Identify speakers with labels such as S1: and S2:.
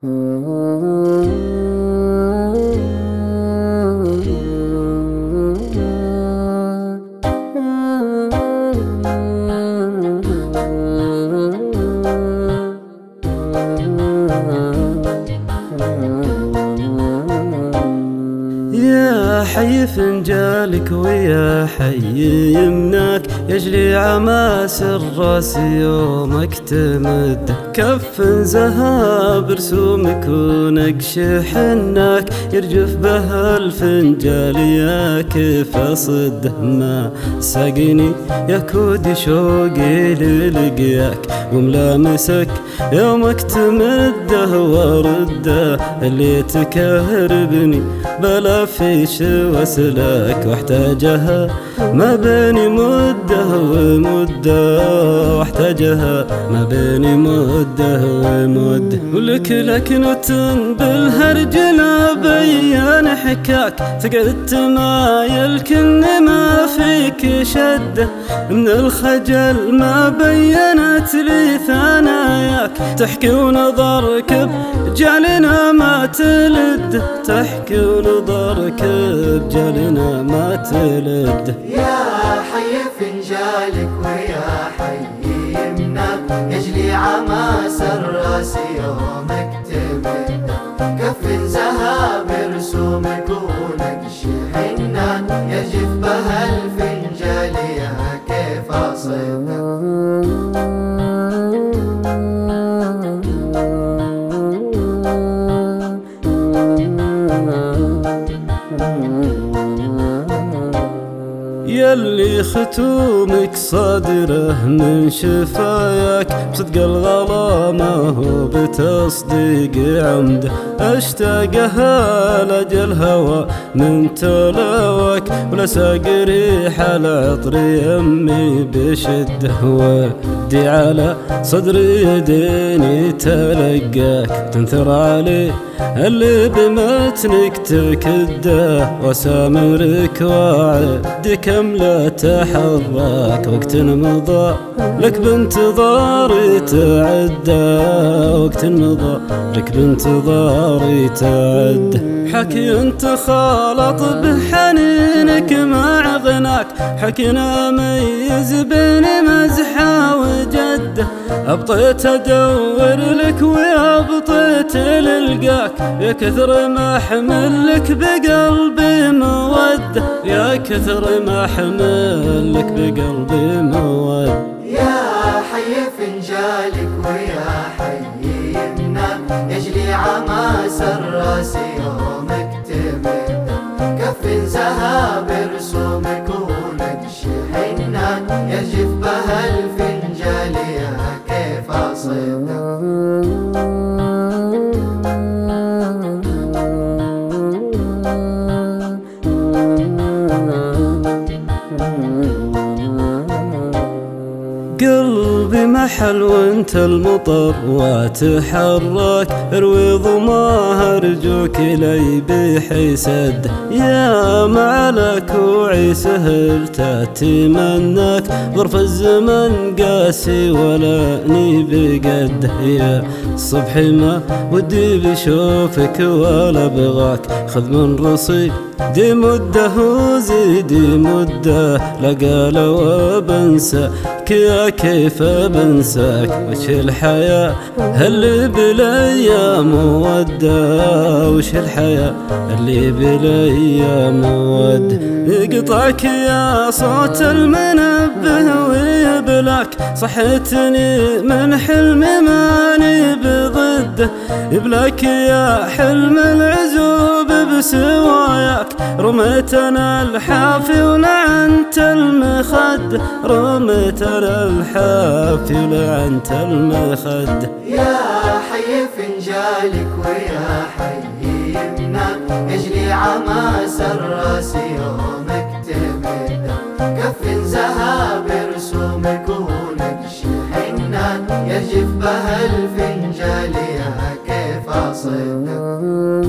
S1: يا حي فنجالك ويا حي يمناك يجلي عماس الراس يومك تمد كف زها برسومك ونقش حناك يرجف به الفنجال يا كيف اصده ما ساقني يا كود شوقي للقياك وملامسك يومك تمده ورده اللي تكهربني بلا فيش وسلك واحتاجها ما بين مده ومده واحتاجها ما بين مده ومده ولك لكنة بالهرج لا بيان حكاك فقدت ما يلكن ما فيك شده من الخجل ما بينت لي ثناياك تحكي ونظرك بجعلنا ما تلد تحكي ونظرك بجعلنا ما تلد
S2: يا حي فنجالك ويا حي يمناك يجلي عماس الراس يومك تمد كف زها برسومك ونقش حنان يجف بها الفنجال يا كيف اصيدك
S1: يلي ختومك صادره من شفاياك بصدق الغلا ما هو بتصديق عمده اشتاقها لجل الهوى من تلاواك ولا ساق ريح العطر يمي بشده ودي على صدري يديني تلقاك تنثر عليه اللي بمتنك تكده وسامرك وعدي كم لا تحرك وقت مضى لك بانتظاري تعدى وقت مضى لك بانتظاري تعدى حكي انت خالط بحنينك مع غناك حكينا ميز بين مزحة وجده ابطيت ادور لك وابطيت للقاك يا كثر ما حملك بقلبي موده يا كثر ما حملك بقلبي موده
S2: يا حي فنجالك ويا حي يمناك يجلي عماس الراس يومك تمد كف زها برسومك ونقش حنان يجف بها الفنجال يا كيف اصيدك
S1: قلبي محل وانت المطر وتحرك اروي ضماه ارجوك لي بحي سد يا معلك وعي سهل تتمناك ظرف الزمن قاسي ولا ني بقده يا صبحي ما ودي بشوفك ولا بغاك خذ من رصيد دي مده وزيدي مده لقال وبنساك يا كيف بنساك وش الحياة اللي بالايام وده وش الحياة اللي بالايام وده يقطعك يا صوت المنبه ويبلاك صحتني من حلمي ماني بضده يبلاك يا حلم العزوب بسواياك رميتنا الحافي ولعنت المخد رميتنا الحافي ولعنت المخد
S2: يا حي فنجالك ويا حي يمناك يجلي عماس الراس يومك تمد كف زها برسومك ونقش حنان يجف بها الفنجال يا كيف اصيدك